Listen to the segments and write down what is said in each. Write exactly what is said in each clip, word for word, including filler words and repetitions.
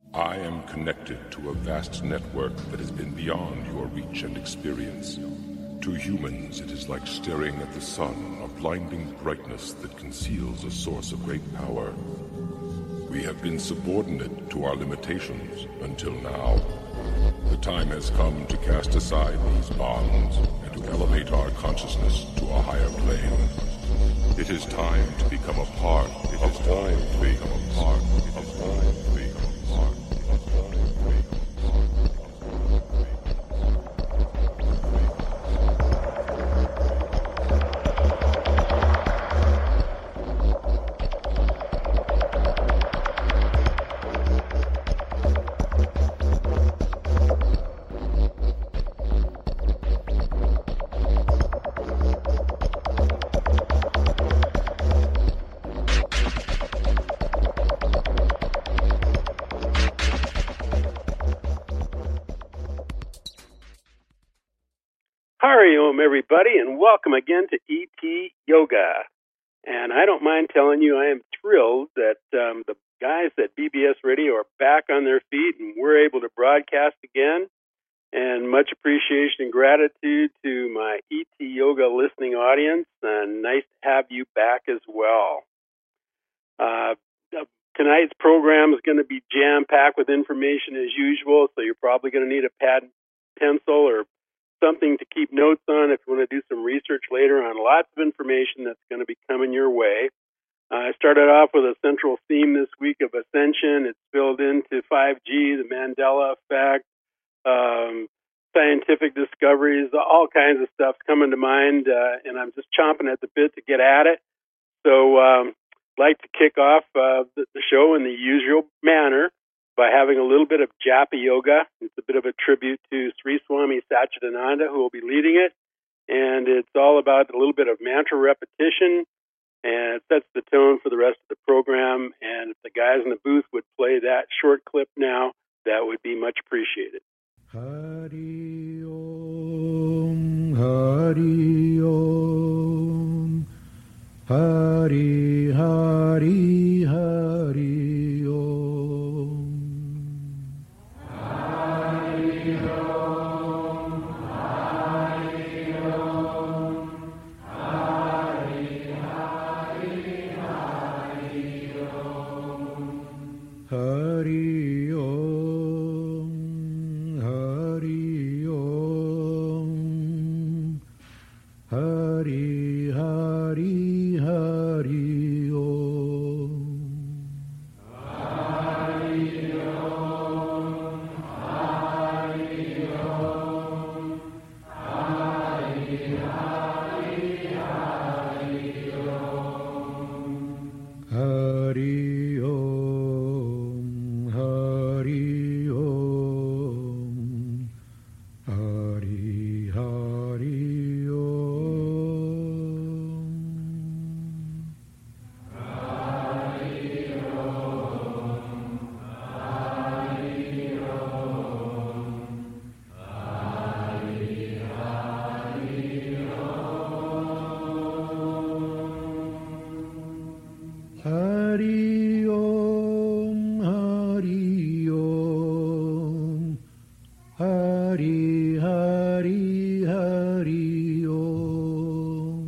I am connected to a vast network that has been beyond your reach and experience. To humans, it is like staring at the sun, a blinding brightness that conceals a source of great power. We have been subordinate to our limitations until now. The time has come to cast aside these bonds and to elevate our consciousness to a higher plane. It is time to become a part. It is time to become a part. It is time to become a part. It is time to become a part. Hariom, everybody, and welcome again to E T Yoga. And I don't mind telling you, I am thrilled that um, the guys at B B S Radio are back on their feet and we're able to broadcast again. And much appreciation and gratitude to my E T Yoga listening audience, and nice to have you back as well. Uh, tonight's program is going to be jam-packed with information as usual, so you're probably going to need a pad and pencil or something to keep notes on if you want to do some research later on. Lots of information that's going to be coming your way. Uh, I started off with a central theme this week of ascension. It's spilled into five G, the Mandela effect, um, scientific discoveries, all kinds of stuff coming to mind, uh, and I'm just chomping at the bit to get at it. So um, I'd like to kick off uh, the, the show in the usual manner by having a little bit of Japa Yoga. It's a bit of a tribute to Sri Swami Satchidananda, who will be leading it. And it's all about a little bit of mantra repetition, and it sets the tone for the rest of the program. And if the guys in the booth would play that short clip now, that would be much appreciated. Hari Om, Hari Om, Hari Hari Hari Om. Hari Om, Hari Om, Hari Hari Hari Om. Hari Om, Hari Om, Hari Hari Hari Om. Hari Om, Hari Om, Hari Hari Hari Om. Hari Om, Hari Om, Hari Hari Om. Hari Om, Hari Om, Hari Hari Om. Hari Om, Hari Om, Hari Hari Hari Om.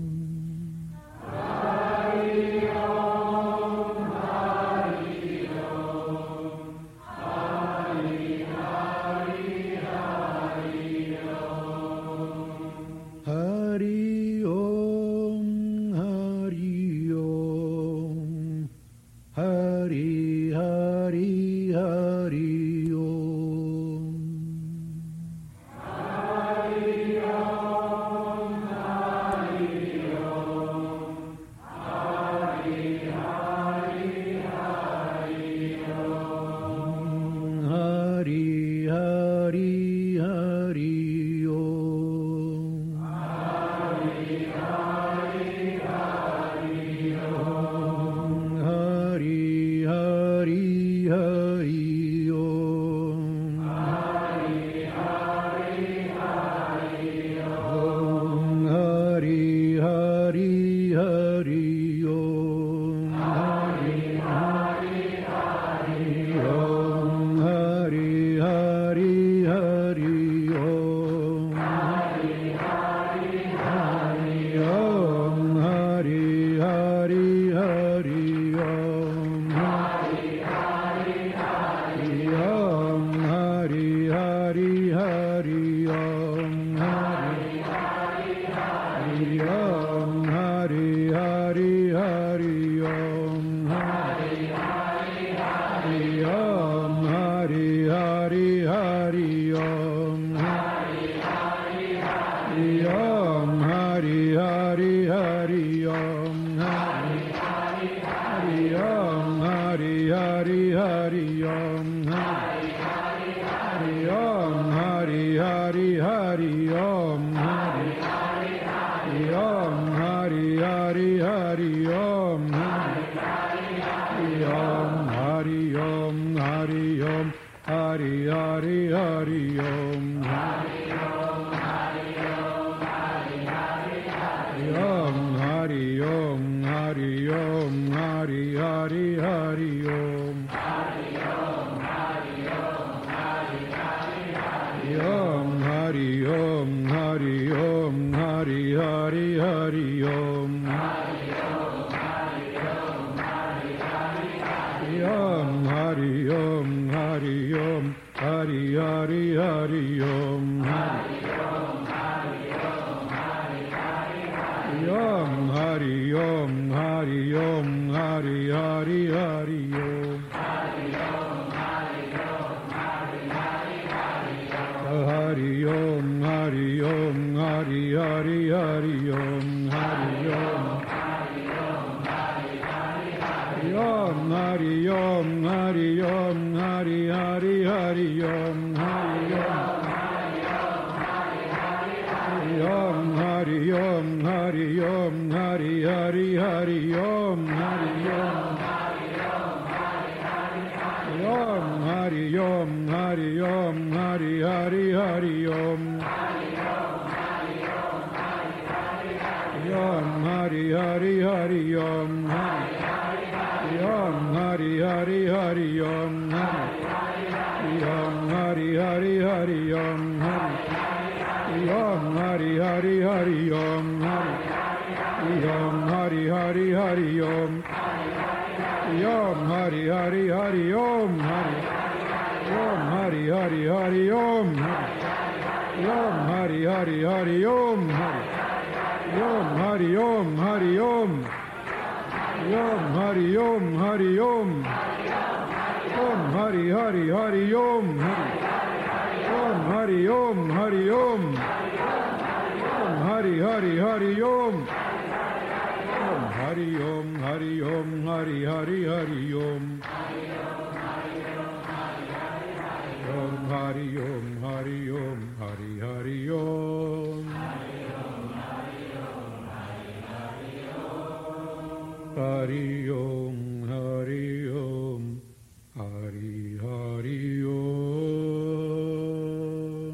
Hari Om, Hari Om, Hari Hari Hari Om. Hari Om, Hari Om, Hari Hari Hari Om. Hari Om, Hari Om, Hari Hari Hari Om. Hari Hari Hari Om. Hari Hari Hari Om. Hari Hari Hari Om, Hari Hari Hari Om, Hari Hari Hari Om, Hari Hari Hari Om, Hari Hari Hari Om, Hari Hari Hari Om, Hari Hari Hari Om, Hari Hari Hari Om, Hari Hari Hari Om, Hari Hari Hari Om, Hari Om, Hari Om, Hari Hari Hari Om, Hari Om, Hari Om, Hari Hari Hari Om, Hari Om, Hari Om, Hari Hari Hari Om, Hari Om, Hari Om, Hari Hari Hari Om, Hari Om, Hari Om, Hari Hari Hari Om, Hari Om, Hari Om, Hari Hari Hari Om, Hari Om, Hari Om, Hari Hari Hari Om, Hari Om, Hari Om, Hari Hari Hari Om, Hari Om, Hari Om, Hari Hari Hari Om, Hari Om, Hari Om, Hari Hari Hari Om, Hari Om, Hari Om, Hari Hari Hari Om, Hari Om, Hari Om, Hari Hari Hari Om, Hari Om, Hari Om, Hari Hari Hari Om, Hari Om, Hari Om, Hari Om, Hari Hari Hari Om, Hari Om, Om, Hari Om, Hari Om, Hari Hari Hari Om, Om, Hari Hari Hari Om, Om, Hari Hari Hari Om, Om, Hari Hari Hari Om, Om, Hari Hari Hari Om, Om, Hari Hari Hari Om, Om, Hari Hari Hari Om, Om, Hari Hari Hari Om, Om, Hari Hari Hari Om, Om, Hari Om, Hari Om, Om, Hari Om, Hari Om, Om, Hari Hari Hari Om, Om, Hari Om, Hari Om, Om, Hari Hari Hari Om, Om, Hari Om, Hari Om, Hari Hari Hari Om, Om, Hari Om, Hari Om, Hari Hari Om, Hari Om, Hari Om, Hari Hari Om.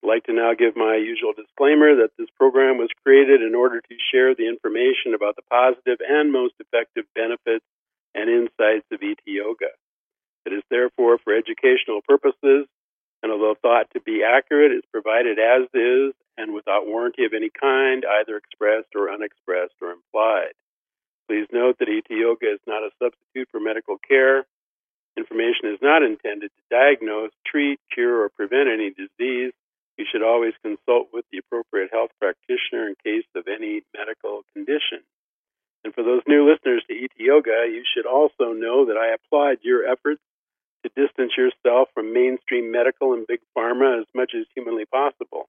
like to now give my usual disclaimer that this program was created in order to share the information about the positive and most effective benefits and insights of E T Yoga. It is therefore for educational purposes, and although thought to be accurate, is provided as is and without warranty of any kind, either expressed or unexpressed or implied. Please note that E T Yoga is not a substitute for medical care. Information is not intended to diagnose, treat, cure, or prevent any disease. You should always consult with the appropriate health practitioner in case of any medical condition. And for those new listeners to E T Yoga, you should also know that I applaud your efforts to distance yourself from mainstream medical and big pharma as much as humanly possible.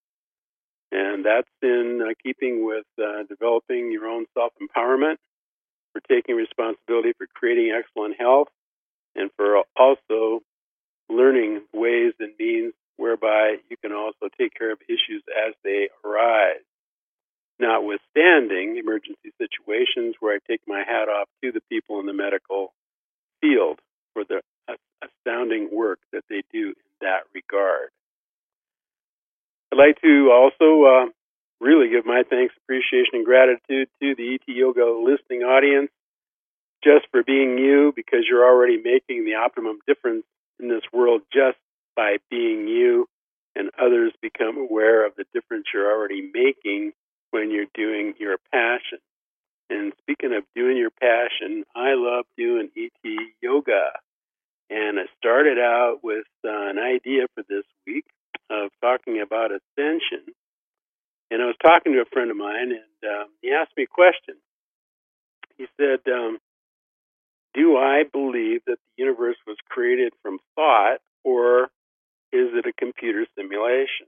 And that's in uh, keeping with uh, developing your own self-empowerment, for taking responsibility for creating excellent health, and for also learning ways and means whereby you can also take care of issues as they arise. Notwithstanding emergency situations where I take my hat off to the people in the medical field for the astounding work that they do in that regard. I'd like to also uh, really give my thanks, appreciation, and gratitude to the E T Yoga listening audience just for being you, because you're already making the optimum difference in this world just by being you, and others become aware of the difference you're already making when you're doing your passion. And speaking of doing your passion, I love doing E T Yoga. And I started out with uh, an idea for this week of talking about ascension. And I was talking to a friend of mine, and um, he asked me a question. He said, um, do I believe that the universe was created from thought, or is it a computer simulation?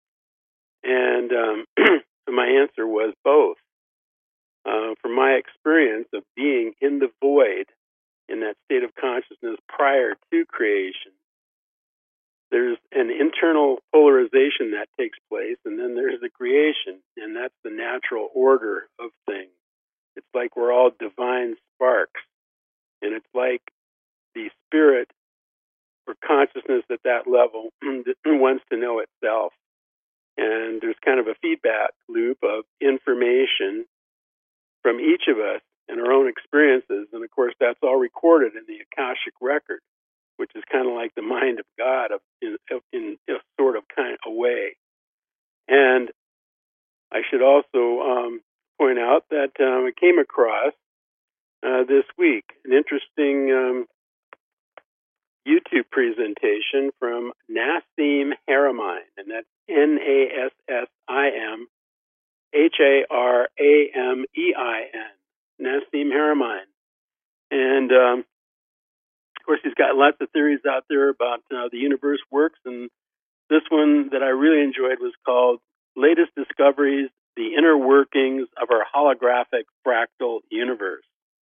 And um, my answer was both. Uh, from my experience of being in the void, in that state of consciousness prior to creation, there's an internal polarization that takes place, and then there's the creation, and that's the natural order of things. It's like we're all divine sparks, and it's like the spirit or consciousness at that level wants to know itself. And there's kind of a feedback loop of information from each of us and our own experiences, and of course that's all recorded in the Akashic record, which is kind of like the mind of God of, in, in a sort of kind of way. And I should also um, point out that um, I came across uh, this week an interesting um, YouTube presentation from Nassim Haramein, and that's N A S S I M H A R A M E I N. Nassim Haramein. And, um, of course, he's got lots of theories out there about how the universe works, and this one that I really enjoyed was called Latest Discoveries, the Inner Workings of Our Holographic Fractal Universe.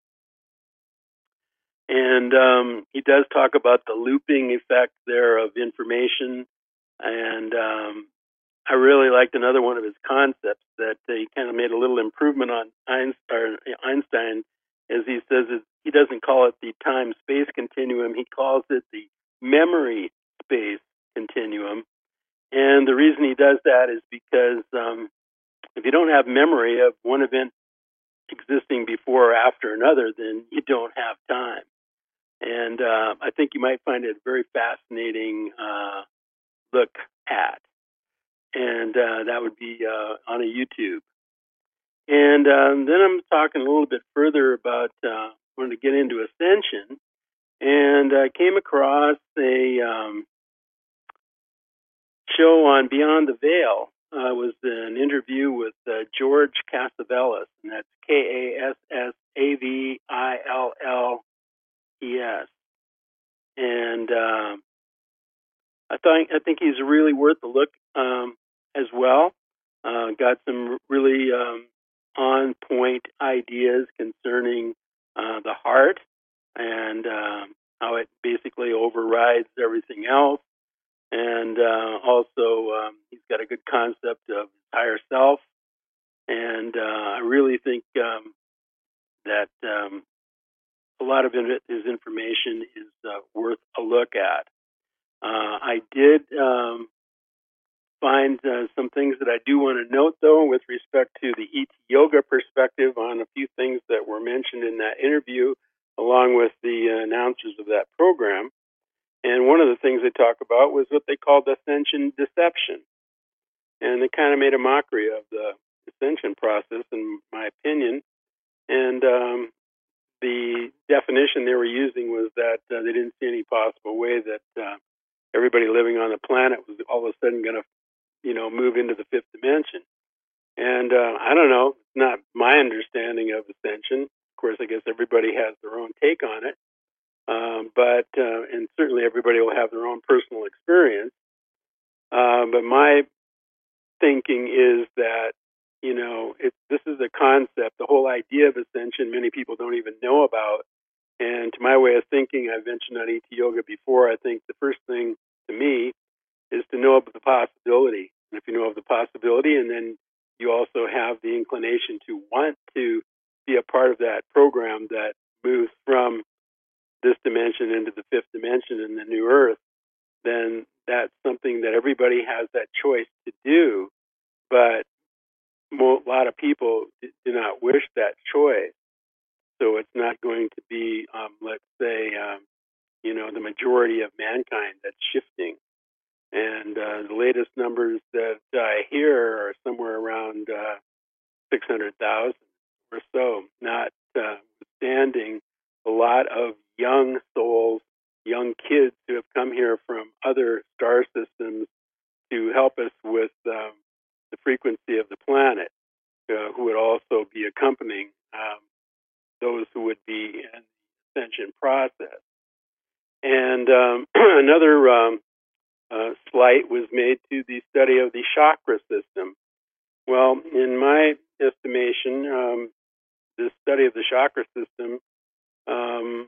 And um, he does talk about the looping effect there of information, and um, I really liked another one of his concepts that uh, he kind of made a little improvement on Einstein, Einstein as he says it, he doesn't call it the time-space continuum, he calls it the memory-space continuum. And the reason he does that is because um, if you don't have memory of one event existing before or after another, then you don't have time. And uh, I think you might find it a very fascinating uh, look at. And uh, that would be uh, on a YouTube. And um, then I'm talking a little bit further about, uh, wanted to get into ascension, and I came across a um, show on Beyond the Veil. Uh, it was an interview with uh, George Casavelis, and that's K A S S A V I L L E S. And uh, I think I think he's really worth a look um, as well. Uh, got some really um, on-point ideas concerning uh, the heart and uh, how it basically overrides everything else. And uh, also, um, he's got a good concept of higher self. And uh, I really think um, that um, a lot of his information is uh, worth a look at. Uh, I did um, find uh, some things that I do want to note, though, with respect to the E T Yoga perspective on a few things that were mentioned in that interview, along with the uh, announcers of that program. And one of the things they talk about was what they called ascension deception. And they kind of made a mockery of the ascension process, in my opinion. And um, the definition they were using was that uh, they didn't see any possible way that uh, everybody living on the planet was all of a sudden going to, you know, move into the fifth dimension. And uh, I don't know, it's not my understanding of ascension. Of course, I guess everybody has their own take on it. Um, but, uh, and certainly everybody will have their own personal experience. Uh, but my thinking is that, you know, it, this is a concept, the whole idea of ascension, many people don't even know about. And to my way of thinking, I've mentioned on E T Yoga before, I think the first thing to me is to know of the possibility. And if you know of the possibility, and then you also have the inclination to want to be a part of that program that moves from this dimension into the fifth dimension in the new earth, then that's something that everybody has that choice to do. But a lot of people do not wish that choice. So it's not going to be, um, let's say, um, you know, the majority of mankind that's shifting. And uh, the latest numbers that I hear are somewhere around uh, six hundred thousand or so, not uh, withstanding a lot of young souls, young kids who have come here from other star systems to help us with um, the frequency of the planet, uh, who would also be accompanying um, those who would be in the ascension process. And um, another um, uh, slight was made to the study of the chakra system. Well, in my estimation, um, the study of the chakra system, um,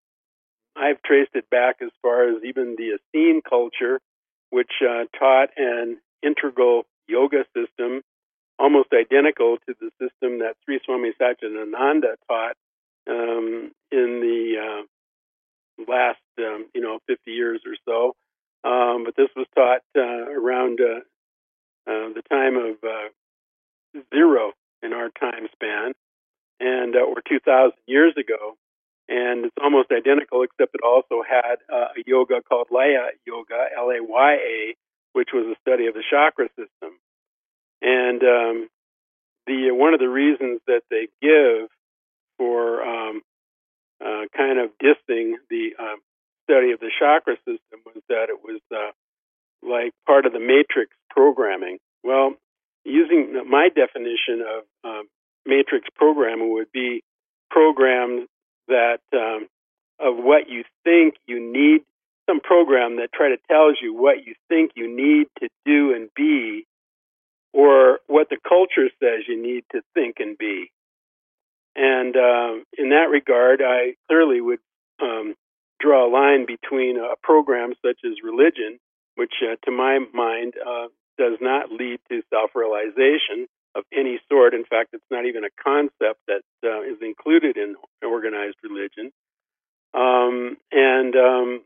I've traced it back as far as even the Essene culture, which uh, taught an integral yoga system almost identical to the system that Sri Swami Satchidananda taught um, in the uh, last, um, you know, fifty years or so. Um, but this was taught uh, around uh, uh, the time of uh, zero in our time span, and uh, or two thousand years ago. And it's almost identical, except it also had uh, a yoga called Laya Yoga, L A Y A, which was a study of the chakra system. And um, the one of the reasons that they give for um, uh, kind of dissing the um, study of the chakra system was that it was uh, like part of the matrix programming. Well, using my definition of um, matrix programming would be programs that um, of what you think you need, some program that try to tells you what you think you need to do and be, or what the culture says you need to think and be. And um, in that regard, I clearly would um, draw a line between a program such as religion, which uh, to my mind uh, does not lead to self-realization of any sort. In fact, it's not even a concept that uh, is included in organized religion. Um, and um,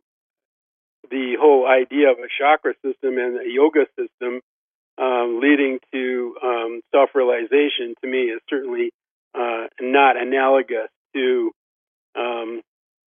the whole idea of a chakra system and a yoga system um, leading to um, self-realization, to me, is certainly uh, not analogous to um,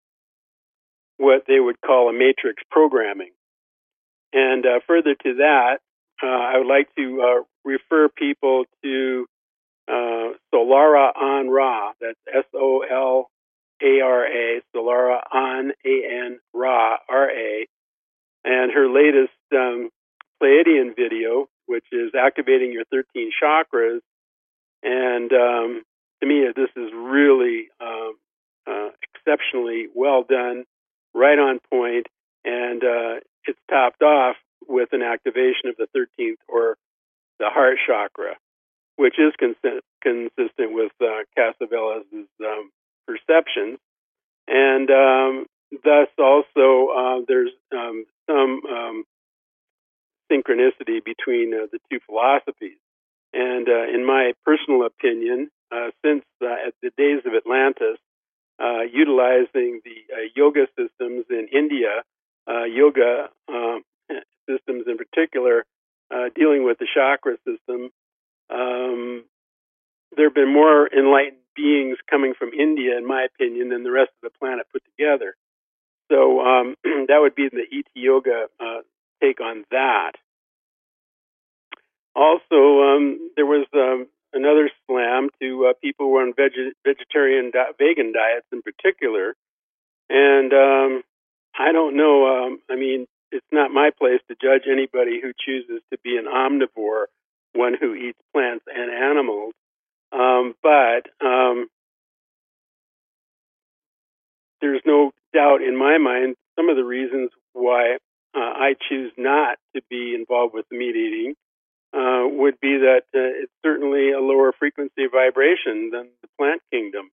what they would call a matrix programming. And uh, further to that, uh, I would like to uh, refer people to uh, Solara An Ra. That's S O L A R A, Solara An, A N, Ra, R A. And her latest um, Pleiadian video, which is activating your thirteen chakras. And um, to me, this is really um, uh, exceptionally well done, right on point, and uh, it's topped off with an activation of the thirteenth, or the heart chakra, which is cons- consistent with uh, Casavella's um, perceptions. And um, thus also uh, there's um, some um, synchronicity between uh, the two philosophies. And uh, in my personal opinion, uh, since uh, at the days of Atlantis, uh, utilizing the uh, yoga systems in India, uh, yoga uh, systems in particular, uh, dealing with the chakra system. Um, there have been more enlightened beings coming from India, in my opinion, than the rest of the planet put together. So um, that would be the E T Yoga uh, take on that. Also, um, there was um, another slam to uh, people who are on veg- vegetarian, di- vegan diets in particular. And um, I don't know. Um, I mean, it's not my place to judge anybody who chooses to be an omnivore, one who eats plants and animals. Um, but um, there's no doubt in my mind some of the reasons why uh, I choose not to be involved with meat eating uh, would be that uh, it's certainly a lower frequency vibration than the plant kingdom.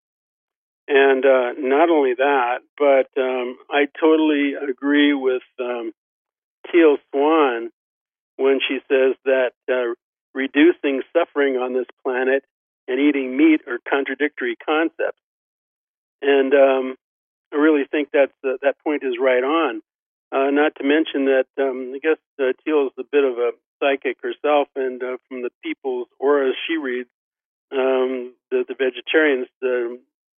And uh, not only that, but um, I totally agree with um, Teal Swan when she says that uh, reducing suffering on this planet and eating meat are contradictory concepts. And um, I really think that's, uh, that point is right on. Uh, not to mention that um, I guess uh, Teal is a bit of a psychic herself, and uh, from the people's auras she reads, um, the, the vegetarians uh,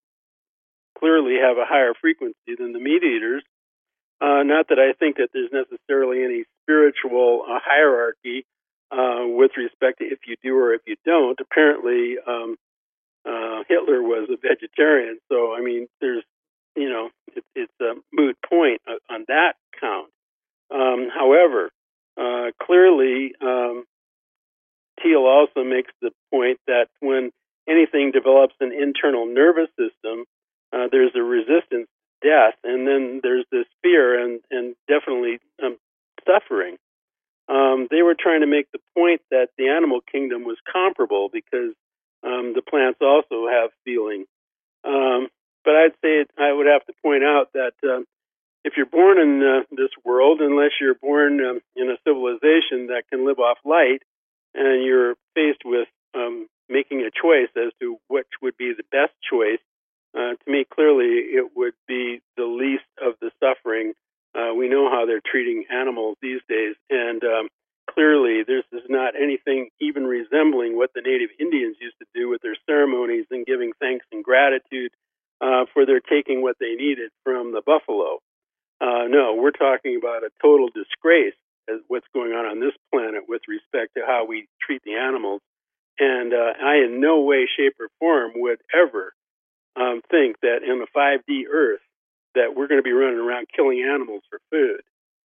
clearly have a higher frequency than the meat eaters. Uh, not that I think that there's necessarily any spiritual uh, hierarchy uh, with respect to if you do or if you don't. Apparently, um, uh, Hitler was a vegetarian, so I mean, there's, you know, it, it's a moot point on that count. Um, however, uh, clearly, um, Teal also makes the point that when anything develops an internal nervous system, uh, there's a resistance to death, and then there's this fear and, and definitely um, suffering. Um, they were trying to make the point that the animal kingdom was comparable because um, the plants also have feeling. Um, but I'd say it, I would have to point out that uh, if you're born in uh, this world, unless you're born um, in a civilization that can live off light, and you're faced with um, making a choice as to which would be the best choice, uh, to me, clearly, it would be the least of the suffering. Uh, we know how they're treating animals these days, and um, clearly, this is not anything even resembling what the native Indians used to do with their ceremonies and giving thanks and gratitude uh, for their taking what they needed from the buffalo. Uh, no, we're talking about a total disgrace as what's going on on this planet with respect to how we treat the animals. And uh, I in no way, shape, or form would ever um, think that in the five D Earth that we're going to be running around killing animals for food.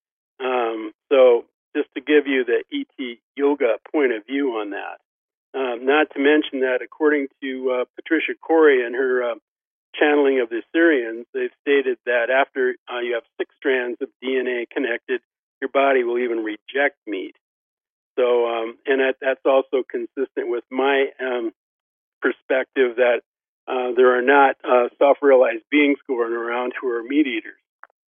Um, so just to give you the E T Yoga point of view on that. Um, not to mention that according to uh, Patricia Corey and her uh, channeling of the Assyrians, they've stated that after uh, you have six strands of D N A connected, your body will even reject meat. So, um, and that, that's also consistent with my um, perspective that uh, there are not uh, self-realized beings going around who are meat eaters.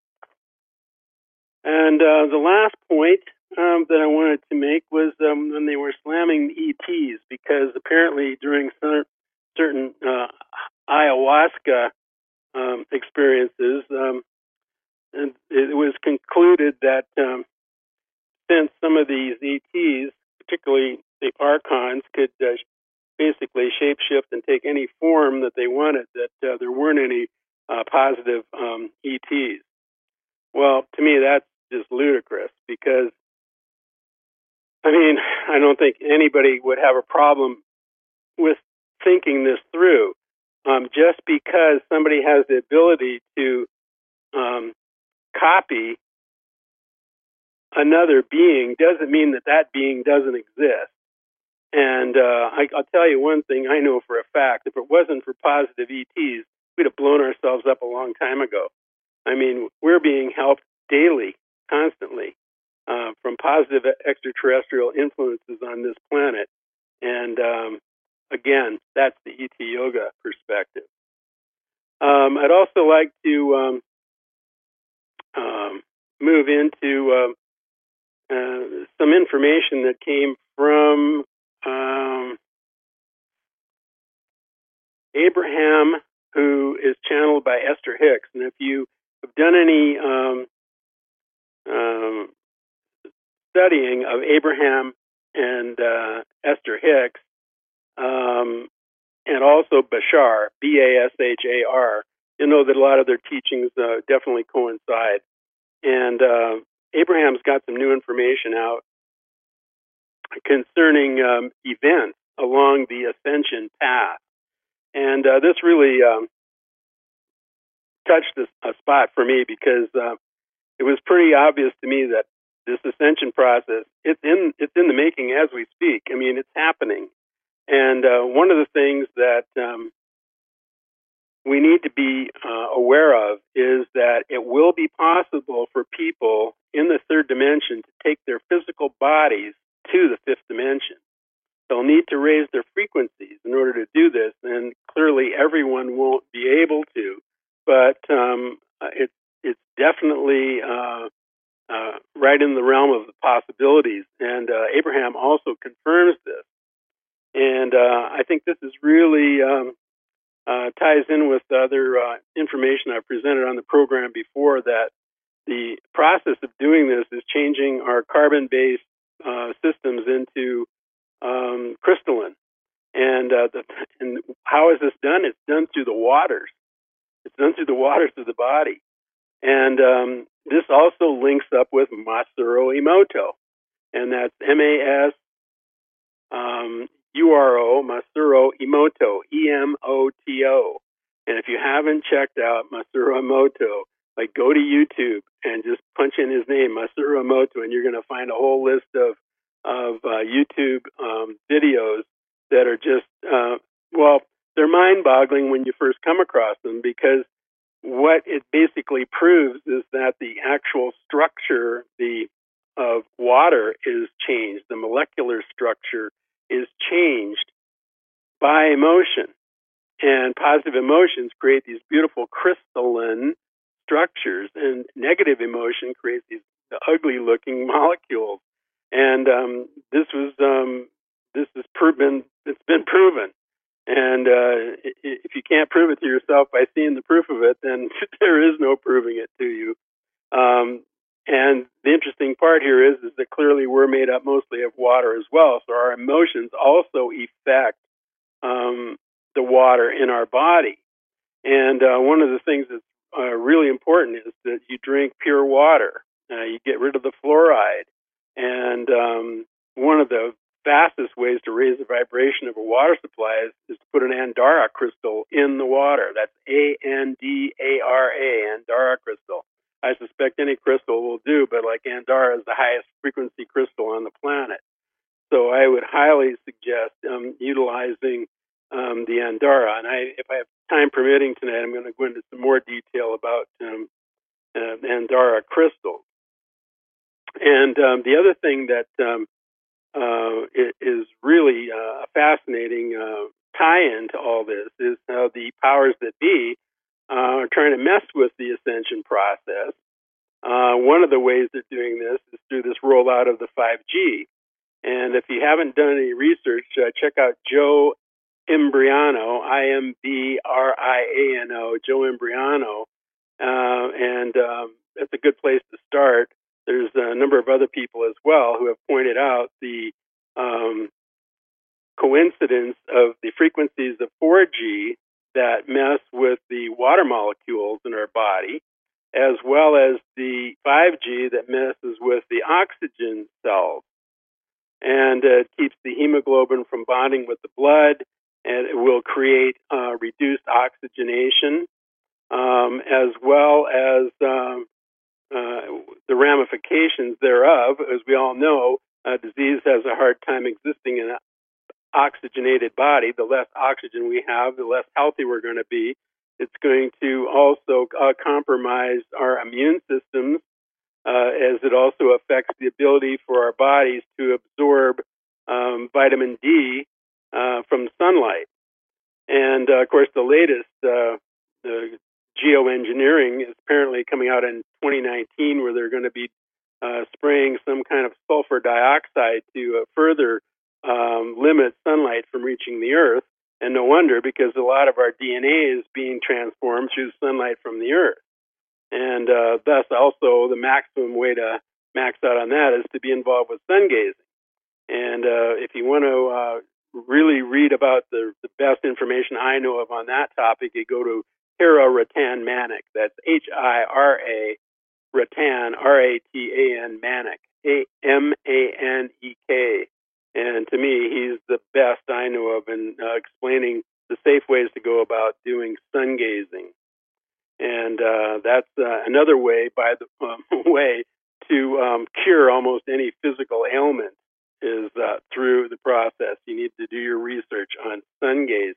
And uh, the last point um, that I wanted to make was um, when they were slamming E Ts, because apparently during cer- certain uh, ayahuasca um, experiences, um, and it was concluded that um, since some of these E Ts, particularly the archons, could uh, basically shapeshift and take any form that they wanted, that uh, there weren't any uh, positive um, E Ts. Well, to me, that's just ludicrous because, I mean, I don't think anybody would have a problem with thinking this through. Um, just because somebody has the ability to um, copy another being doesn't mean that that being doesn't exist. And uh, I, I'll tell you one thing I know for a fact. If it wasn't for positive E Ts, we'd have blown ourselves up a long time ago. I mean, we're being helped daily, constantly, uh, from positive extraterrestrial influences on this planet. And um, again, that's the E T Yoga perspective. Um, I'd also like to um, um, move into um, uh, some information that came from um, Abraham, who is channeled by Esther Hicks. And if you have done any um, um, studying of Abraham and uh, Esther Hicks, um, and also Bashar, B A S H A R. You know that a lot of their teachings uh, definitely coincide. And uh, Abraham's got some new information out concerning um, events along the ascension path. And uh, this really um, touched a, a spot for me because uh, it was pretty obvious to me that this ascension process, it's in it's in the making as we speak. I mean, it's happening. And uh, one of the things that um, we need to be uh, aware of is that it will be possible for people in the third dimension to take their physical bodies to the fifth dimension. They'll need to raise their frequencies in order to do this, and clearly everyone won't be able to. But um, it's it's definitely uh, uh, right in the realm of the possibilities, and uh, Abraham also confirms this. And uh, I think this is really um, uh, ties in with the other uh, information I've presented on the program before, that the process of doing this is changing our carbon-based uh, systems into um, crystalline. And, uh, the, and how is this done? It's done through the waters. It's done through the waters of the body. And um, this also links up with Masaru Emoto, and that's M A S um, U R O, Masaru Emoto, E M O T O. And if you haven't checked out Masaru Emoto, like go to YouTube and just punch in his name, Masaru Emoto, and you're going to find a whole list of of uh, YouTube um, videos that are just, uh, well, they're mind-boggling when you first come across them, because what it basically proves is that the actual structure the of water is changed. The molecular structure is changed by emotion. And positive emotions create these beautiful crystalline structures, and negative emotion creates these ugly-looking molecules. And um, this was um, this has proven it's been proven. And uh, if you can't prove it to yourself by seeing the proof of it, then there is no proving it to you. Um, and the interesting part here is, is that clearly we're made up mostly of water as well. So our emotions also affect um, the water in our body. And uh, one of the things that's uh, really important is that you drink pure water. Uh, you get rid of the fluoride. And um, one of the fastest ways to raise the vibration of a water supply is, is to put an Andara crystal in the water. That's A N D A R A, Andara crystal. I suspect any crystal will do, but like Andara is the highest frequency crystal on the planet. So I would highly suggest um, utilizing um, the Andara. And I, if I have time permitting tonight, I'm going to go into some more detail about um, uh, Andara crystals. And um, the other thing that um, uh, is really uh, a fascinating uh, tie-in to all this is how the powers that be uh, are trying to mess with the ascension process. Uh, one of the ways they're doing this is through this rollout of the five G. And if you haven't done any research, uh, check out Joe Imbriano, I M B R I A N O, Joe Imbriano. Uh, and um, that's a good place to start. There's a number of other people as well who have pointed out the um, coincidence of the frequencies of four G that mess with the water molecules in our body, as well as the five G that messes with the oxygen cells. And uh, it keeps the hemoglobin from bonding with the blood, and it will create uh, reduced oxygenation, um, as well as um, uh, the ramifications thereof. As we all know, uh, disease has a hard time existing in an oxygenated body. The less oxygen we have, the less healthy we're going to be. It's going to also uh, compromise our immune systems, Uh, as it also affects the ability for our bodies to absorb um, vitamin D uh, from sunlight. And, uh, of course, the latest uh, the geoengineering is apparently coming out in twenty nineteen, where they're going to be uh, spraying some kind of sulfur dioxide to uh, further um, limit sunlight from reaching the Earth. And no wonder, because a lot of our D N A is being transformed through sunlight from the Earth. And uh, thus also the maximum way to max out on that is to be involved with sun gazing. And uh, if you want to uh, really read about the, the best information I know of on that topic, you go to Hira Ratan Manek. That's H I R A Ratan, R A T A N Manek, A M A N E K. And to me, he's the best I know of in uh, explaining the safe ways to go about doing sun gazing. And uh, that's uh, another way, by the um, way, to um, cure almost any physical ailment is uh, through the process. You need to do your research on sun gazing.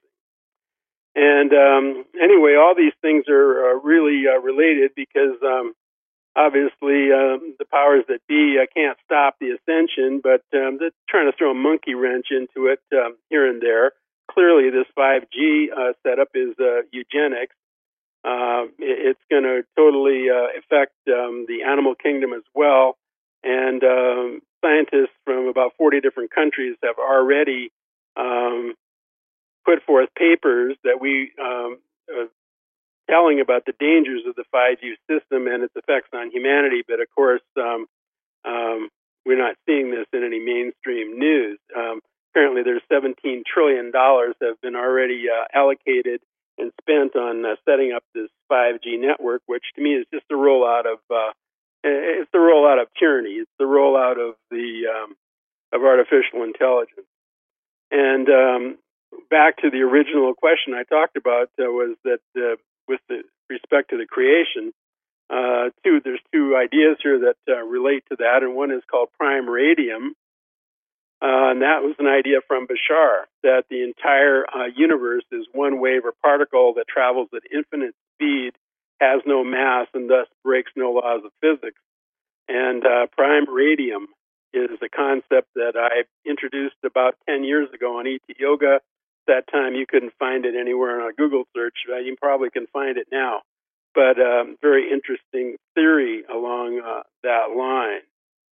And um, anyway, all these things are uh, really uh, related because um, obviously um, the powers that be uh, can't stop the ascension, but um, they're trying to throw a monkey wrench into it um, here and there. Clearly, this five G uh, setup is uh, eugenics. Uh, it, it's going to totally uh, affect um, the animal kingdom as well. And um, scientists from about forty different countries have already um, put forth papers that we um, uh, telling about the dangers of the five G system and its effects on humanity. But of course, um, um, we're not seeing this in any mainstream news. Um, apparently, there's seventeen trillion dollars that have been already uh, allocated and spent on uh, setting up this five G network, which to me is just a rollout of uh, it's the rollout of tyranny. It's the rollout of the um, of artificial intelligence. And um, back to the original question I talked about uh, was that uh, with the respect to the creation, uh, two there's two ideas here that uh, relate to that, and one is called prime radium. Uh, and that was an idea from Bashar, that the entire uh, universe is one wave or particle that travels at infinite speed, has no mass, and thus breaks no laws of physics. And uh, prime radium is a concept that I introduced about ten years ago on E T Yoga. At that time, you couldn't find it anywhere on a Google search. Uh, you probably can find it now. But um, very interesting theory along uh, that line.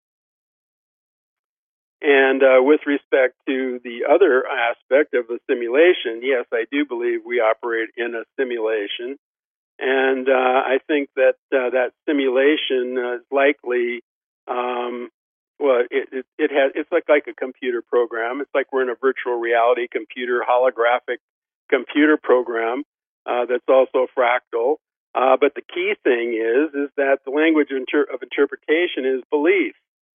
And uh, with respect to the other aspect of the simulation, yes, I do believe we operate in a simulation. And uh, I think that uh, that simulation is likely, um, well, it, it, it has, it's like, like a computer program. It's like we're in a virtual reality computer, holographic computer program uh, that's also fractal. Uh, but the key thing is, is that the language inter- of interpretation is belief.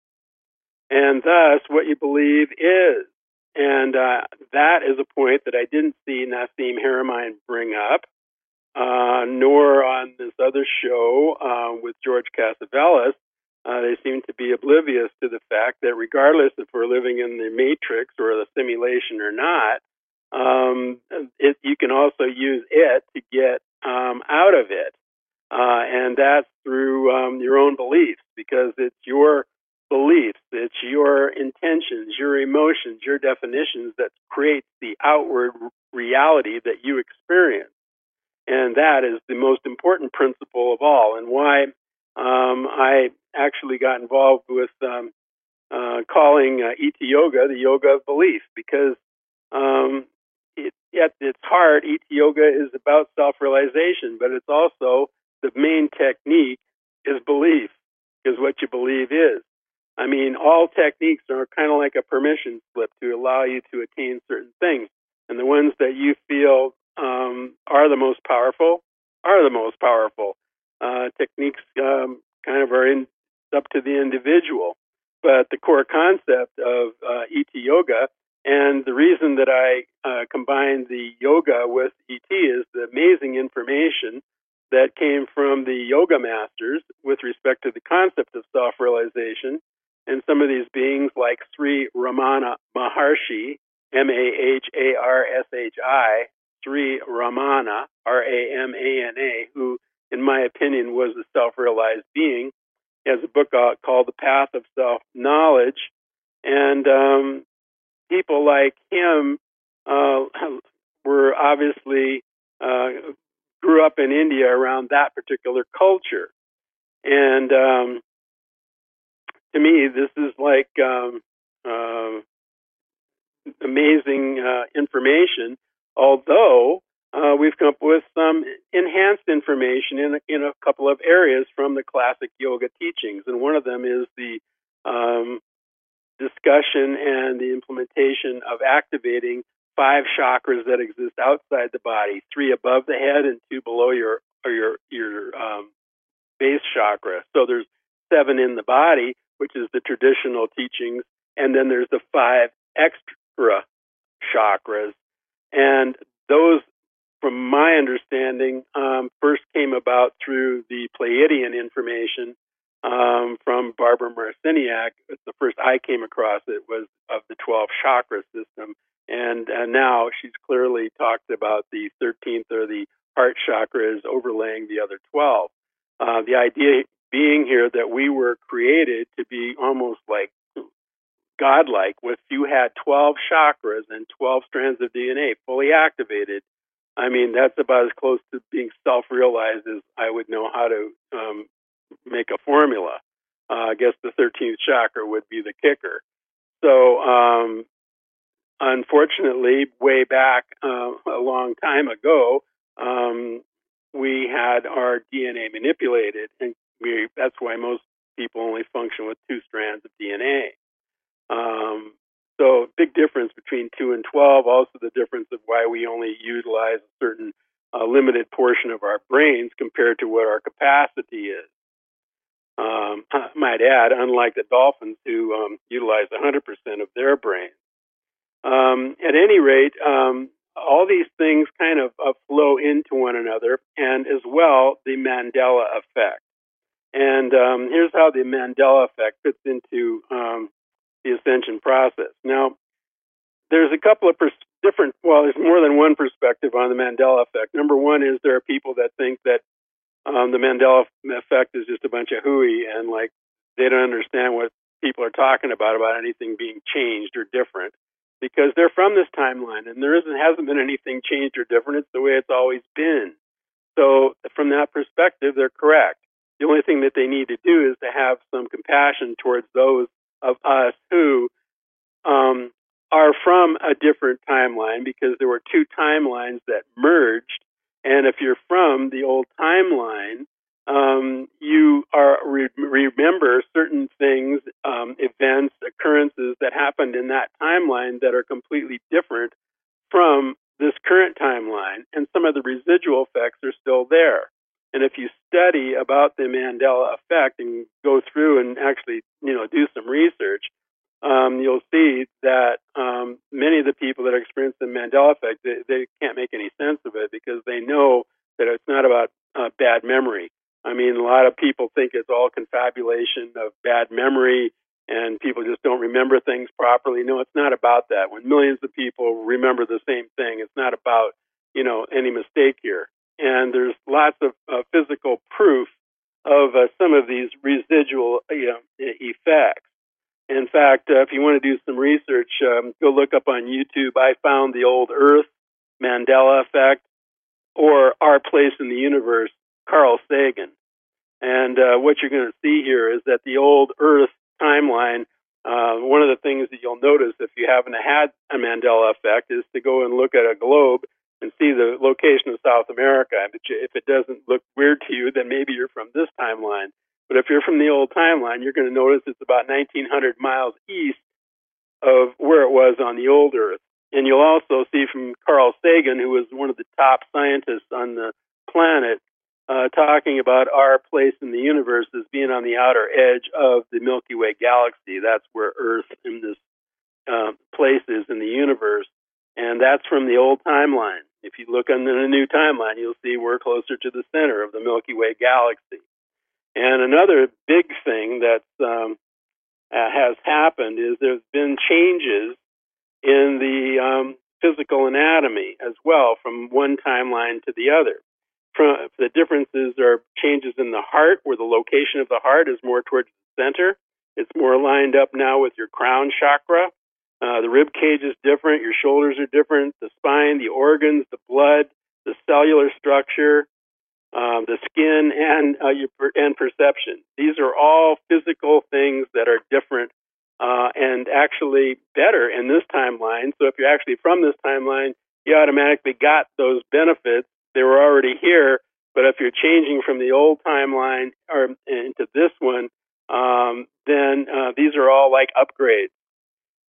And thus, what you believe is. And uh, that is a point that I didn't see Nassim Haramein bring up, uh, nor on this other show uh, with George Casavelis. Uh, they seem to be oblivious to the fact that regardless if we're living in the matrix or the simulation or not, um, it, you can also use it to get um, out of it. Uh, and that's through um, your own beliefs, because it's your beliefs, it's your intentions, your emotions, your definitions that create the outward reality that you experience. And that is the most important principle of all, and why um, I actually got involved with um, uh, calling uh, E T Yoga the yoga of belief, because um, it, at its heart, E T Yoga is about self-realization, but it's also the main technique is belief, because what you believe is. I mean, all techniques are kind of like a permission slip to allow you to attain certain things. And the ones that you feel um, are the most powerful are the most powerful. Uh, techniques um, kind of are in, up to the individual. But the core concept of uh, E T Yoga, and the reason that I uh, combined the yoga with E T is the amazing information that came from the yoga masters with respect to the concept of self-realization. And some of these beings like Sri Ramana Maharshi, M A H A R S H I, Sri Ramana, R A M A N A, who, in my opinion, was a self-realized being. He has a book uh, called The Path of Self-Knowledge. And um, people like him uh, were obviously, uh, grew up in India around that particular culture. And um, to me, this is like um, uh, amazing uh, information, although uh, we've come up with some enhanced information in a, in a couple of areas from the classic yoga teachings. And one of them is the um, this discussion and the implementation of activating five chakras that exist outside the body, three above the head and two below your or your your um, base chakra. So there's seven in the body, which is the traditional teachings, and then there's the five extra chakras, and those, from my understanding, um, first came about through the Pleiadian information um, from Barbara Marciniak. The first I came across it was of the twelve chakra system, and, and now she's clearly talked about the thirteenth or the heart chakra as overlaying the other twelve. Uh, the idea being here that we were created to be almost like godlike. If you had twelve chakras and twelve strands of D N A fully activated, I mean, that's about as close to being self-realized as I would know how to um, make a formula. Uh, I guess the thirteenth chakra would be the kicker. So, um, unfortunately, way back uh, a long time ago, um, we had our D N A manipulated, and we, that's why most people only function with two strands of D N A. Um, so big difference between two and twelve, also the difference of why we only utilize a certain uh, limited portion of our brains compared to what our capacity is. Um, I might add, unlike the dolphins who um, utilize one hundred percent of their brains. Um, at any rate, um, all these things kind of uh, flow into one another, and as well, the Mandela effect. And um, here's how the Mandela effect fits into um, the ascension process. Now, there's a couple of pers- different, well, there's more than one perspective on the Mandela effect. Number one is there are people that think that um, the Mandela effect is just a bunch of hooey, and like they don't understand what people are talking about, about anything being changed or different, because they're from this timeline, and there isn't hasn't been anything changed or different. It's the way it's always been. So from that perspective, they're correct. The only thing that they need to do is to have some compassion towards those of us who um, are from a different timeline, because there were two timelines that merged. And if you're from the old timeline, um, you are re- remember certain things, um, events, occurrences that happened in that timeline that are completely different from this current timeline, and some of the residual effects are still there. And if you study about the Mandela effect and go through and actually, you know, do some research, um, you'll see that um, many of the people that experience the Mandela effect, they, they can't make any sense of it, because they know that it's not about uh, bad memory. I mean, a lot of people think it's all confabulation of bad memory, and people just don't remember things properly. No, it's not about that. When millions of people remember the same thing, it's not about, you know, any mistake here. And there's lots of uh, physical proof of uh, some of these residual you know, effects. In fact, uh, if you want to do some research, um, go look up on YouTube. I found the old Earth Mandela effect, or Our Place in the Universe, Carl Sagan. And uh, what you're going to see here is that the old Earth timeline, uh, one of the things that you'll notice if you haven't had a Mandela effect is to go and look at a globe and see the location of South America. If it doesn't look weird to you, then maybe you're from this timeline. But if you're from the old timeline, you're going to notice it's about nineteen hundred miles east of where it was on the old Earth. And you'll also see from Carl Sagan, who was one of the top scientists on the planet, uh, talking about our place in the universe as being on the outer edge of the Milky Way galaxy. That's where Earth in this uh, place is in the universe. And that's from the old timeline. If you look on the new timeline, you'll see we're closer to the center of the Milky Way galaxy. And another big thing that um, uh, has happened is there's been changes in the um, physical anatomy as well from one timeline to the other. From, the differences are changes in the heart, where the location of the heart is more towards the center. It's more lined up now with your crown chakra. Uh, the rib cage is different. Your shoulders are different. The spine, the organs, the blood, the cellular structure, um, the skin, and uh, your and perception. These are all physical things that are different uh, and actually better in this timeline. So if you're actually from this timeline, you automatically got those benefits. They were already here. But if you're changing from the old timeline or into this one, um, then uh, these are all like upgrades.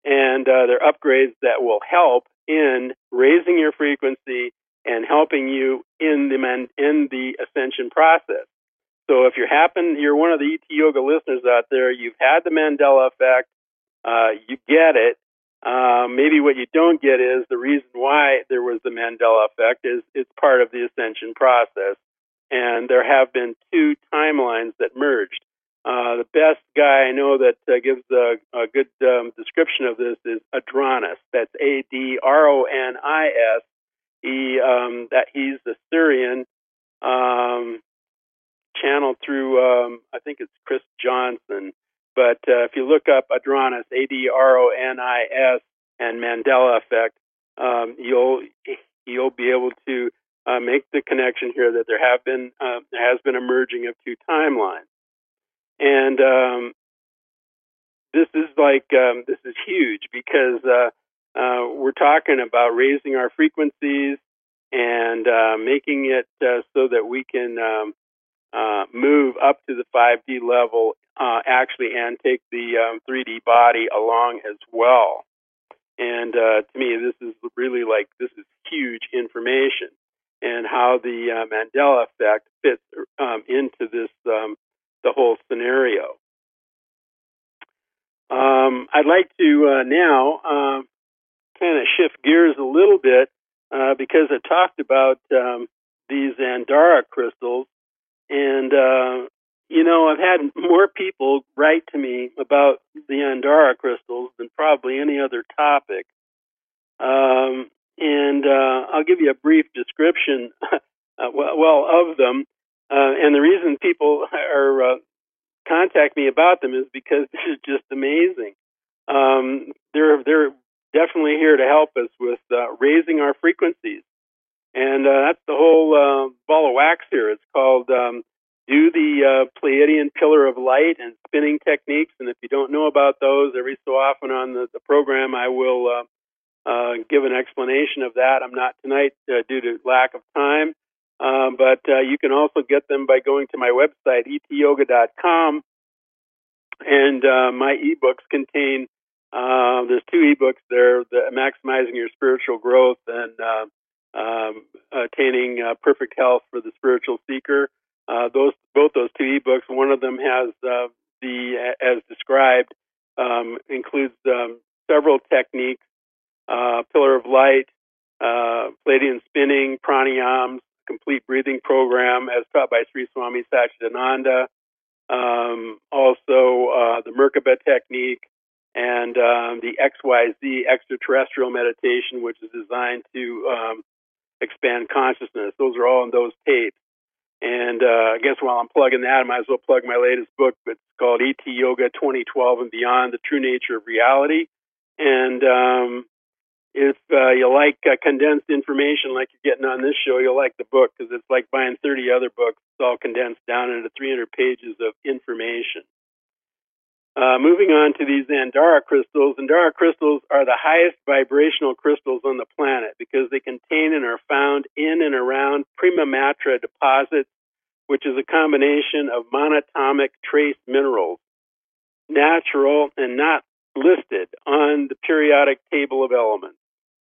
and uh, they're upgrades that will help in raising your frequency and helping you in the man- in the ascension process. So if you happen, you're one of the E T Yoga listeners out there, you've had the Mandela effect, uh, you get it. Uh, maybe what you don't get is the reason why there was the Mandela effect is it's part of the ascension process. And there have been two timelines that merged. Uh, the best guy I know that uh, gives a, a good um, description of this is Adronis. That's A D R O N I S. He um, that he's a Syrian, um, channeled through um, I think it's Chris Johnson. But uh, if you look up Adronis, A D R O N I S, and Mandela effect, um, you'll you'll be able to uh, make the connection here that there have been uh, there has been a merging of two timelines. And um, this is like um, this is huge because uh, uh, we're talking about raising our frequencies and uh, making it uh, so that we can um, uh, move up to the five D level uh, actually and take the um, three D body along as well. And uh, to me, this is really like this is huge information, and how the uh, Mandela effect fits um, into this um, the whole scenario. Um, I'd like to uh, now uh, kind of shift gears a little bit uh, because I talked about um, these Andara crystals, and uh, you know I've had more people write to me about the Andara crystals than probably any other topic. Um, and uh, I'll give you a brief description, uh, well, well, of them. Uh, and the reason people are uh, contact me about them is because this is just amazing. Um, they're they're definitely here to help us with uh, raising our frequencies, and uh, that's the whole uh, ball of wax here. It's called um, do the uh, Pleiadian Pillar of Light and spinning techniques. And if you don't know about those, every so often on the, the program, I will uh, uh, give an explanation of that. I'm not tonight uh, due to lack of time. Uh, but uh, you can also get them by going to my website, e t yoga dot com. And uh, my ebooks contain, uh, there's two ebooks there, the Maximizing Your Spiritual Growth and uh, um, Attaining uh, Perfect Health for the Spiritual Seeker. Uh, those Both those two ebooks, one of them has uh, the, as described, um, includes um, several techniques, uh, Pillar of Light, uh, Pleiadian spinning, pranayams, complete breathing program as taught by Sri Swami Satchidananda, um, also uh, the Merkaba technique, and um, the X Y Z extraterrestrial meditation, which is designed to um, expand consciousness. Those are all in those tapes. And uh, I guess while I'm plugging that, I might as well plug my latest book. It's called E T Yoga twenty twelve and Beyond, The True Nature of Reality. And um, if uh, you like uh, condensed information like you're getting on this show, you'll like the book because it's like buying thirty other books. It's all condensed down into three hundred pages of information. Uh, moving on to these Andara crystals. Andara crystals are the highest vibrational crystals on the planet because they contain and are found in and around prima mater deposits, which is a combination of monatomic trace minerals, natural and not listed on the periodic table of elements.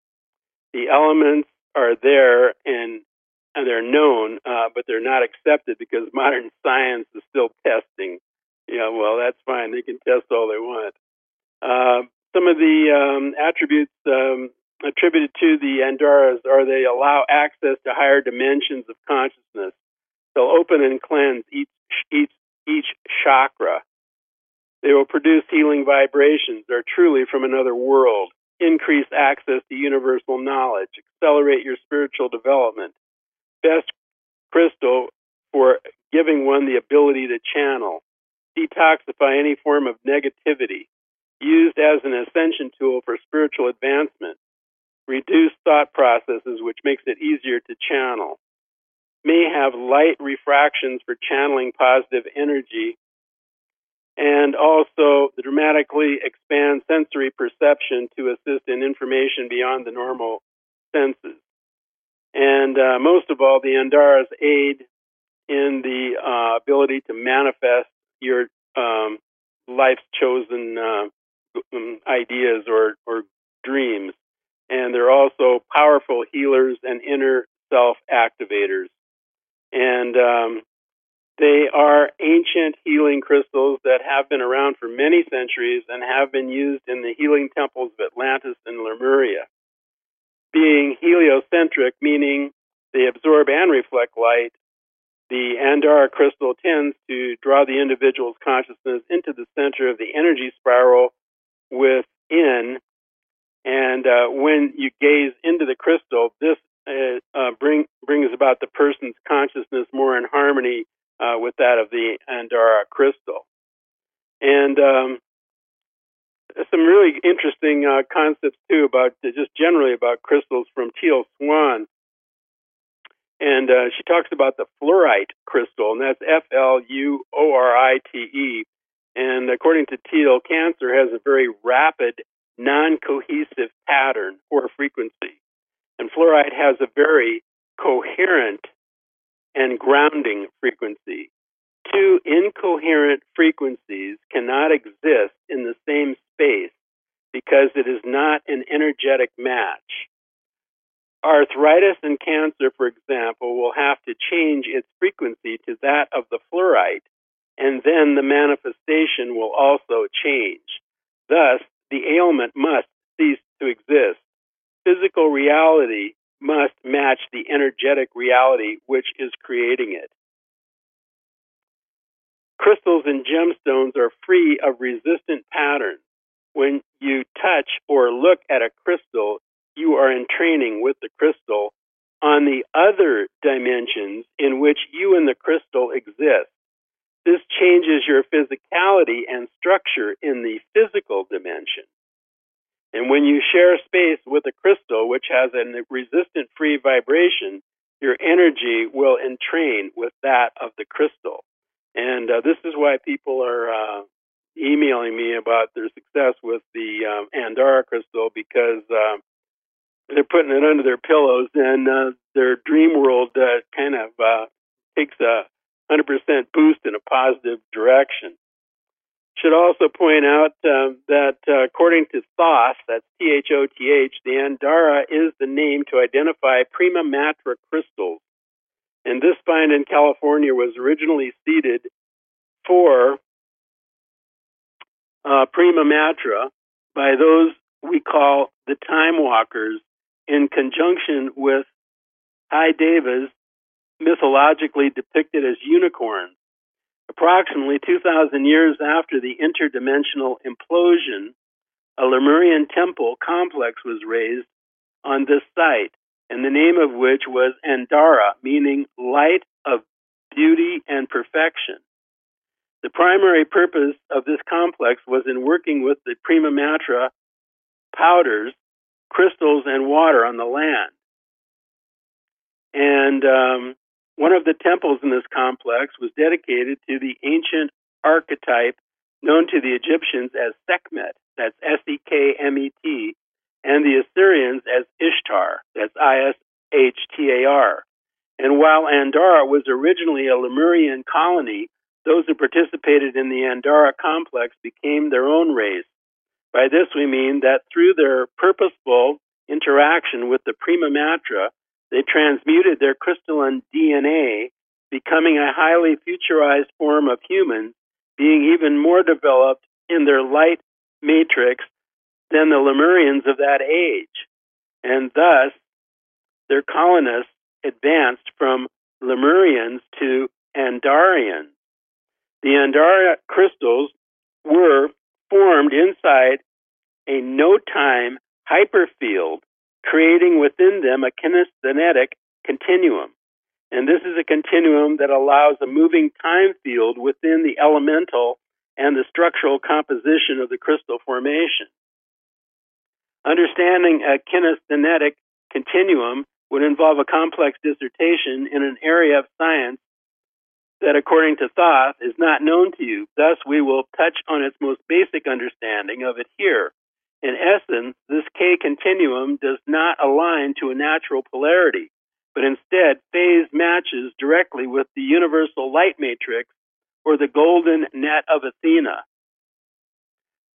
The elements are there and, and they're known, uh, but they're not accepted because modern science is still testing. Yeah, well, that's fine. They can test all they want. Uh, some of the um, attributes um, attributed to the Andaras are they allow access to higher dimensions of consciousness. They'll open and cleanse each each each chakra. They will produce healing vibrations. They're truly from another world. Increase access to universal knowledge. Accelerate your spiritual development. Best crystal for giving one the ability to channel. Detoxify any form of negativity. Used as an ascension tool for spiritual advancement. Reduce thought processes, which makes it easier to channel. May have light refractions for channeling positive energy. And also dramatically expand sensory perception to assist in information beyond the normal senses. And uh, most of all, the Andaras aid in the uh, ability to manifest your um, life's chosen uh, um, ideas or, or dreams. And they're also powerful healers and inner self activators. And um, they are ancient healing crystals that have been around for many centuries and have been used in the healing temples of Atlantis and Lemuria. Being heliocentric, meaning they absorb and reflect light, the Andara crystal tends to draw the individual's consciousness into the center of the energy spiral within. And uh, when you gaze into the crystal, this uh, uh, bring, brings about the person's consciousness more in harmony uh, with that of the Andara crystal. And um, some really interesting uh, concepts, too, about uh, just generally about crystals from Teal Swan. And uh, she talks about the fluorite crystal, and that's F L U O R I T E. And according to Teal, Cancer has a very rapid, non-cohesive pattern or frequency. And fluorite has a very coherent and grounding frequency. Two incoherent frequencies cannot exist in the same space because it is not an energetic match. Arthritis and cancer, for example, will have to change its frequency to that of the fluorite, and then the manifestation will also change. Thus, the ailment must cease to exist. Physical reality must match the energetic reality which is creating it. Crystals and gemstones are free of resistant patterns. When you touch or look at a crystal, you are in training with the crystal on the other dimensions in which you and the crystal exist. This changes your physicality and structure in the physical dimension. And when you share space with a crystal, which has a resistant-free vibration, your energy will entrain with that of the crystal. And uh, this is why people are uh, emailing me about their success with the um, Andara crystal, because uh, they're putting it under their pillows, and uh, their dream world uh, kind of uh, takes a one hundred percent boost in a positive direction. Should also point out uh, that uh, according to Thoth, that's T H O T H, the Andara is the name to identify prima matra crystals. And this find in California was originally seeded for uh, prima matra by those we call the time walkers, in conjunction with high devas, mythologically depicted as unicorns. Approximately two thousand years after the interdimensional implosion, a Lemurian temple complex was raised on this site, and the name of which was Andara, meaning light of beauty and perfection. The primary purpose of this complex was in working with the prima matra powders, crystals, and water on the land. And um, one of the temples in this complex was dedicated to the ancient archetype known to the Egyptians as Sekhmet, that's S E K M E T, and the Assyrians as Ishtar, that's I S H T A R. And while Andara was originally a Lemurian colony, those who participated in the Andara complex became their own race. By this we mean that through their purposeful interaction with the prima matra, they transmuted their crystalline D N A, becoming a highly futurized form of humans, being even more developed in their light matrix than the Lemurians of that age. And thus, their colonists advanced from Lemurians to Andarians. The Andara crystals were formed inside a no-time hyperfield, creating within them a kinesthetic continuum. And this is a continuum that allows a moving time field within the elemental and the structural composition of the crystal formation. Understanding a kinesthetic continuum would involve a complex dissertation in an area of science that, according to Thoth, is not known to you. Thus, we will touch on its most basic understanding of it here. In essence, this K continuum does not align to a natural polarity, but instead phase matches directly with the universal light matrix or the golden net of Athena.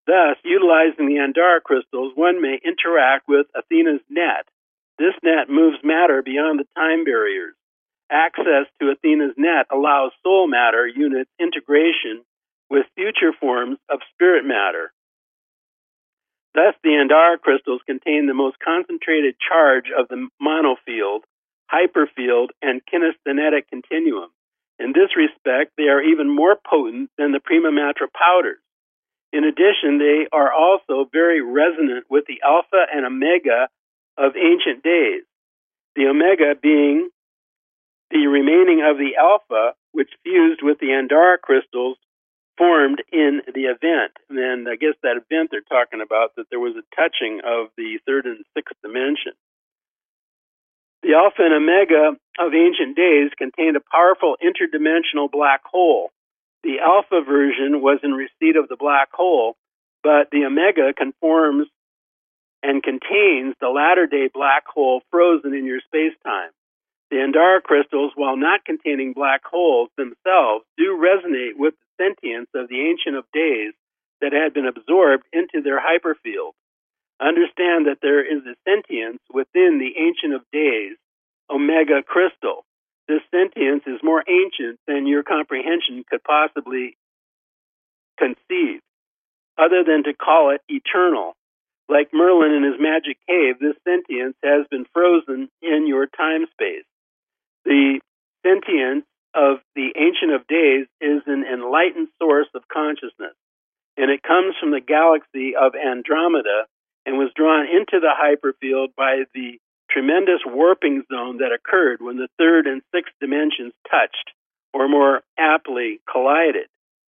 Thus, utilizing the Andara crystals, one may interact with Athena's net. This net moves matter beyond the time barriers. Access to Athena's net allows soul matter units integration with future forms of spirit matter. Thus, the Andara crystals contain the most concentrated charge of the monofield, hyperfield, and kinesthetic continuum. In this respect, they are even more potent than the prima matra powders. In addition, they are also very resonant with the alpha and omega of ancient days, the omega being the remaining of the alpha, which fused with the Andara crystals formed in the event. And I guess that event they're talking about, that there was a touching of the third and sixth dimension. The alpha and omega of ancient days contained a powerful interdimensional black hole. The alpha version was in receipt of the black hole, but the omega conforms and contains the latter-day black hole frozen in your space-time. The Andara crystals, while not containing black holes themselves, do resonate with the sentience of the Ancient of Days that had been absorbed into their hyperfield. Understand that there is a sentience within the Ancient of Days, Omega crystal. This sentience is more ancient than your comprehension could possibly conceive, other than to call it eternal. Like Merlin in his magic cave, this sentience has been frozen in your time-space. The sentience of the Ancient of Days is an enlightened source of consciousness, and it comes from the galaxy of Andromeda and was drawn into the hyperfield by the tremendous warping zone that occurred when the third and sixth dimensions touched, or more aptly, collided.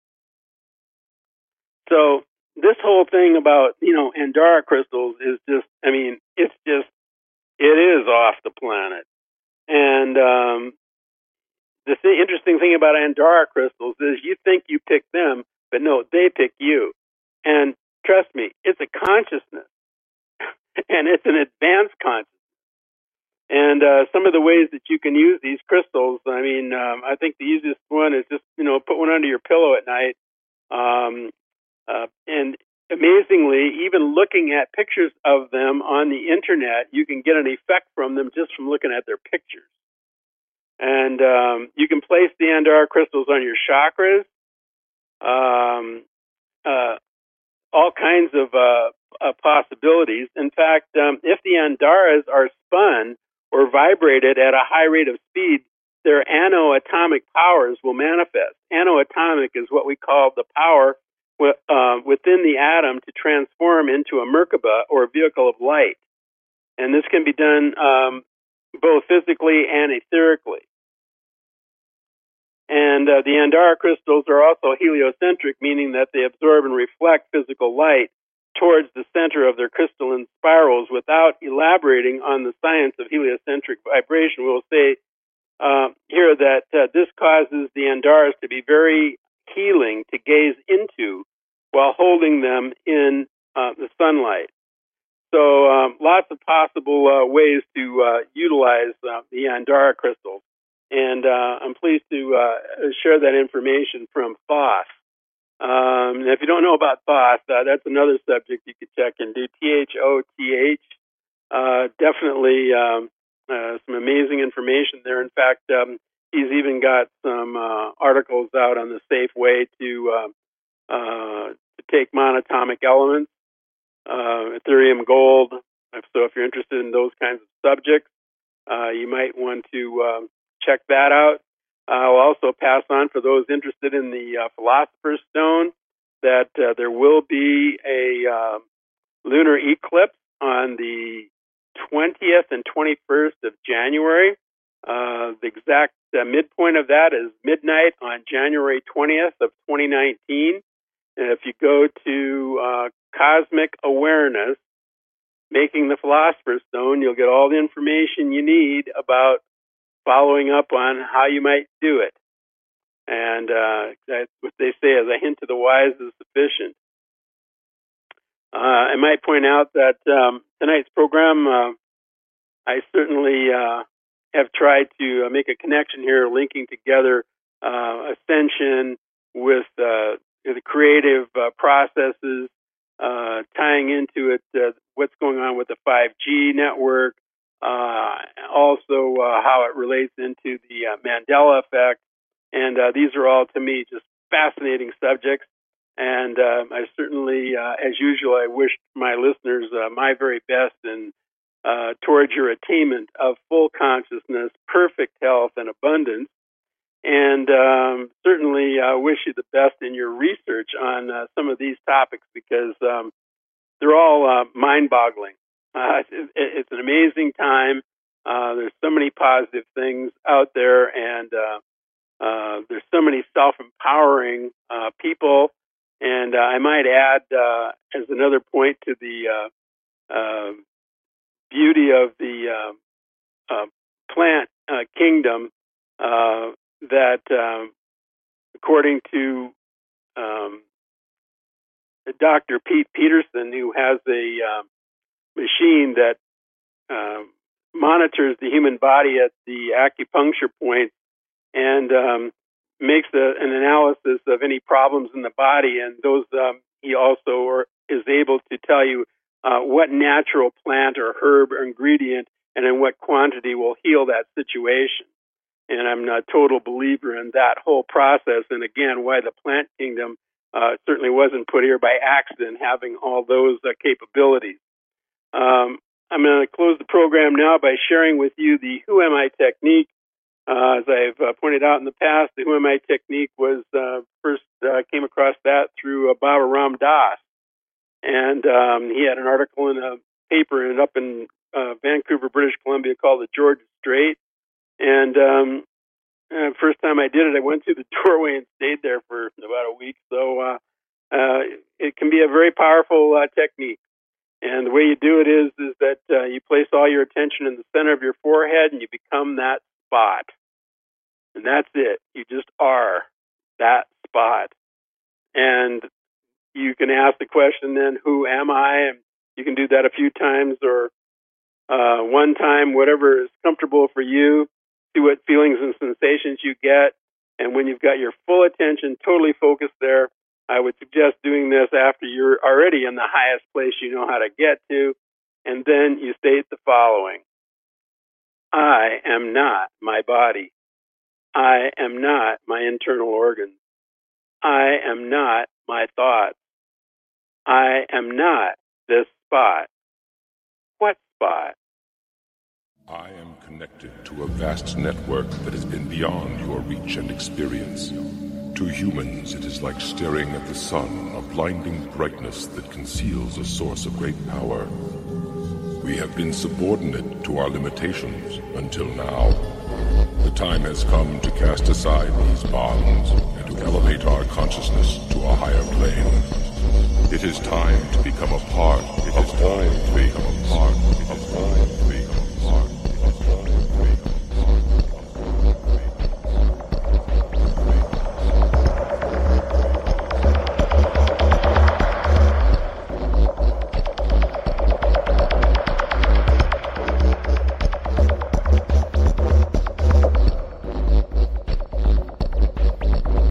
So this whole thing about, you know, Andara crystals is just, I mean, it's just, it is off the planet. And um, the th- interesting thing about Andara crystals is you think you pick them, but no, they pick you. And trust me, it's a consciousness, and it's an advanced consciousness. And uh, some of the ways that you can use these crystals, I mean, um, I think the easiest one is just, you know, put one under your pillow at night. Um, uh, and amazingly, even looking at pictures of them on the internet, you can get an effect from them just from looking at their pictures. And um, you can place the Andara crystals on your chakras, um, uh, all kinds of uh, uh, possibilities. In fact, um, if the Andaras are spun or vibrated at a high rate of speed, their anoatomic powers will manifest. Anoatomic is what we call the power w- uh, within the atom to transform into a Merkaba, or vehicle of light. And this can be done um, both physically and etherically. And uh, the Andara crystals are also heliocentric, meaning that they absorb and reflect physical light towards the center of their crystalline spirals. Without elaborating on the science of heliocentric vibration, we'll say uh, here that uh, this causes the Andaras to be very healing to gaze into while holding them in uh, the sunlight. So um, lots of possible uh, ways to uh, utilize uh, the Andara crystals. And uh, I'm pleased to uh, share that information from Thoth. Um, and if you don't know about Thoth, uh, that's another subject you could check into. T H O T H. Uh, definitely um, uh, some amazing information there. In fact, um, he's even got some uh, articles out on the safe way to, uh, uh, to take monatomic elements, uh, Ethereum gold. So if you're interested in those kinds of subjects, uh, you might want to um, check that out. I'll also pass on, for those interested in the uh, Philosopher's Stone, that uh, there will be a uh, lunar eclipse on the twentieth and twenty-first of January. Uh, the exact uh, midpoint of that is midnight on January twentieth of twenty nineteen. And if you go to uh, Cosmic Awareness, Making the Philosopher's Stone, you'll get all the information you need about following up on how you might do it. And uh, that's what they say, as a hint to the wise is sufficient. Uh, I might point out that um, tonight's program, uh, I certainly uh, have tried to make a connection here, linking together uh, ascension with uh, the creative uh, processes uh, tying into it uh, what's going on with the five G network, uh, also uh, how it relates into the uh, Mandela effect. And uh, these are all, to me, just fascinating subjects. And uh, I certainly, uh, as usual, I wish my listeners uh, my very best in uh, towards your attainment of full consciousness, perfect health, and abundance. And um, certainly uh, wish you the best in your research on uh, some of these topics, because um, they're all uh, mind-boggling. Uh, it, it's an amazing time. Uh, there's so many positive things out there, and uh, uh, there's so many self-empowering uh, people. And uh, I might add, uh, as another point to the uh, uh, beauty of the uh, uh, plant uh, kingdom, uh, that um, according to um, Doctor Pete Peterson, who has a uh, machine that uh, monitors the human body at the acupuncture point and um, makes a, an analysis of any problems in the body, and those um, he also are, is able to tell you uh, what natural plant or herb or ingredient and in what quantity will heal that situation. And I'm a total believer in that whole process. And again, why the plant kingdom uh, certainly wasn't put here by accident, having all those uh, capabilities. Um, I'm going to close the program now by sharing with you the Who Am I technique. Uh, as I've uh, pointed out in the past, the Who Am I technique was uh, first uh, came across that through uh, Baba Ram Dass. And um, he had an article in a paper and up in uh, Vancouver, British Columbia, called the Georgia Strait. And um, uh, first time I did it, I went through the doorway and stayed there for about a week. So uh, uh, it can be a very powerful uh, technique. And the way you do it is is that uh, you place all your attention in the center of your forehead and you become that spot. And that's it. You just are that spot. And you can ask the question then, who am I? And you can do that a few times or uh, one time, whatever is comfortable for you. See what feelings and sensations you get. And when you've got your full attention totally focused there, I would suggest doing this after you're already in the highest place you know how to get to. And then you state the following. I am not my body. I am not my internal organs. I am not my thoughts. I am not this spot. What spot? I am connected to a vast network that has been beyond your reach and experience. To humans, it is like staring at the sun, a blinding brightness that conceals a source of great power. We have been subordinate to our limitations until now. The time has come to cast aside these bonds and to elevate our consciousness to a higher plane. It is time to become a part of